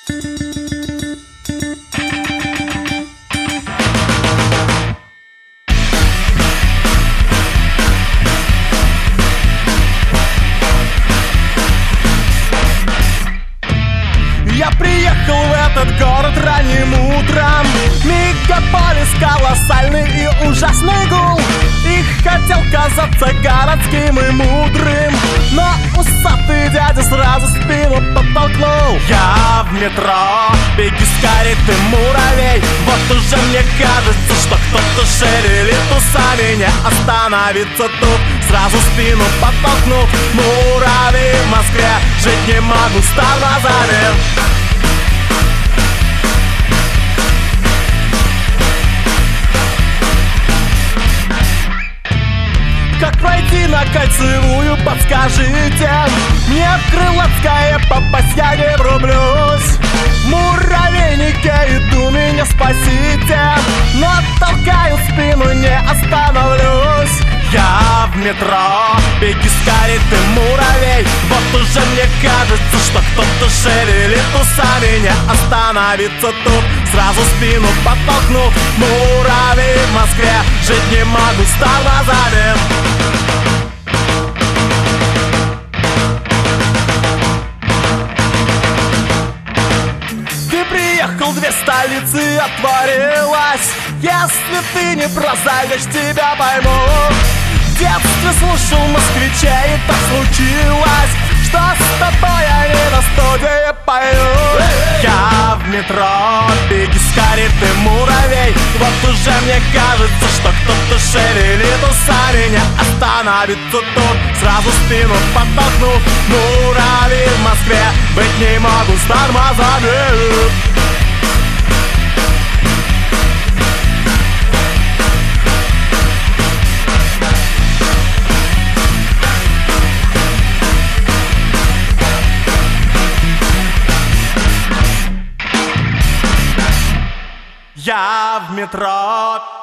Я приехал в этот город ранним утром. Мегаполис колоссальный и ужасный гул. И хотел казаться городским и мудрым, но усатый дядя сразу спину подтолкнул. Я в метро, беги скорей, ты муравей. Вот уже мне кажется, что кто-то шевелит усами. Не остановиться тут, сразу спину подтолкнул. Муравей в Москве, жить не могу с тормозами. Как пройти на Кольцевую, подскажите. Мне в Крылатское попасть я не врублюсь. В муравейнике иду, меня спасите, но толкаю спину, не остановлюсь. Я в метро, беги скорей, ты муравей. Вот уже мне кажется, что кто-то шевелит усами. Не остановиться тут, сразу спину подтолкнул. Муравей в Москве, жить не могу с тормозами. Ты приехал, две столицы отворилась. Если ты не прозовешь, тебя пойму. В детстве слушал москвичей, и так случилось, что с тобой они на студии поют. Я в метро, беги скорей, ты муравей. Вот уже мне кажется, что кто-то шевелит усами. Не остановиться тут, сразу спину подтолкнул. Муравей в Москве, быть не могу с тормозами. Я в метро.